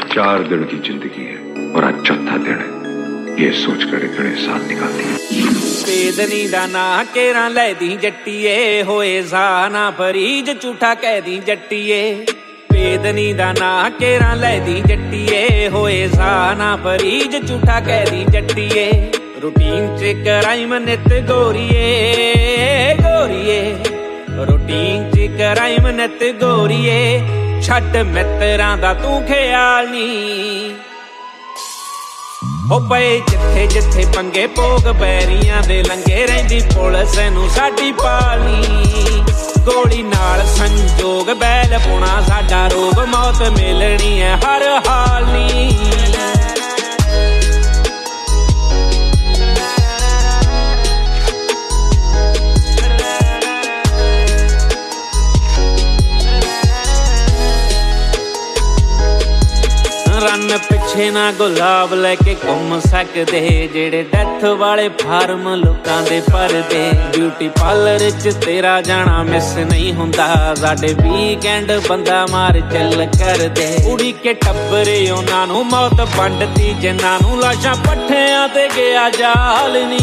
4 दिन की जिंदगी है और आज चौथा दिन है। ये सोच कर घड़े साल निकालती है। पेदनी दा ना केरा लै दी जट्टीए होए सा ना फरीज झूठा कह दी जट्टीए। पेदनी दा ना केरा लै दी जट्टीए होए सा ना फरीज झूठा कह दी जट्टीए। रूटीन च कराइम नित गोरीए गोरीए, रूटीन च कराइम नित गोरीए। छड्ड मित्रां दा तू ख्याल नी हो पए जिथे जिथे पंगे भोग बैरियां दे लंगे रहिंदी पुलिस नूं साडी पालनी। गोली नाल संजोग बैल पुणा साडा रोग मौत मिलनी है हर हाल नी। रन पिछे ना गुलाब लैके घूम सकदे जेड़े डेथ वाले फार्म लोकां दे भरदे। ब्यूटी पार्लर च तेरा जाना मिस नहीं हुंदा, साडे वीकेंड बंदा मार चल करदे। उड़ी के टब्बरे उन्हां नूं मौत वंडदी जिन्हां नूं लाशां पट्ठियां ते गया जाल नी।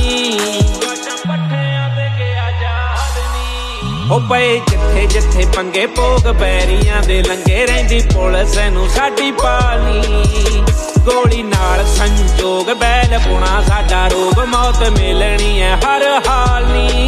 हो पए जिथे जिथे पंगे भोग बैरियां दे लंगे रहिंदी पुलिस नूं साडी पालनी। गोली नाल संजोग बैल पुणा साडा रोग मौत मिलनी है हर हाल नी।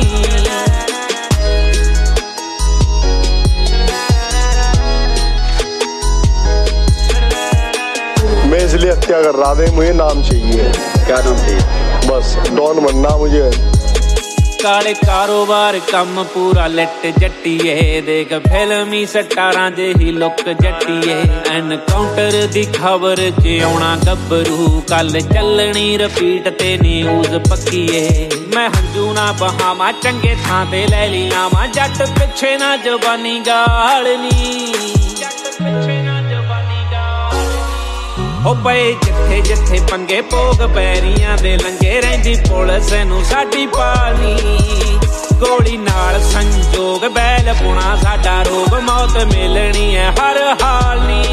मैं इसलिए हत्या कर रहा था, मुझे नाम चाहिए। क्या नाम चाहिए? बस डॉन बनना मुझे। काले कारोबार कम पूरा लिट जट्टीए, देख फिल्मी सटारां जेही लुक जट्टीए। एनकाउंटर दी खबर च आउणा गब्बरू, कल चलनी रपीट ते न्यूज़ पक्कीए। मैं हंजू ना बहावा चंगे थां ते लै लिया वा, जट पिछे ना जवानी गालनी। हो पए जिथे जिथे पंगे भोग बैरियां दे लंगे रहिंदी पुलिस नूं साडी पालनी। गोली नाल संजोग बैल पुणा साडा रोग मौत मिलनी है हर हाल नी।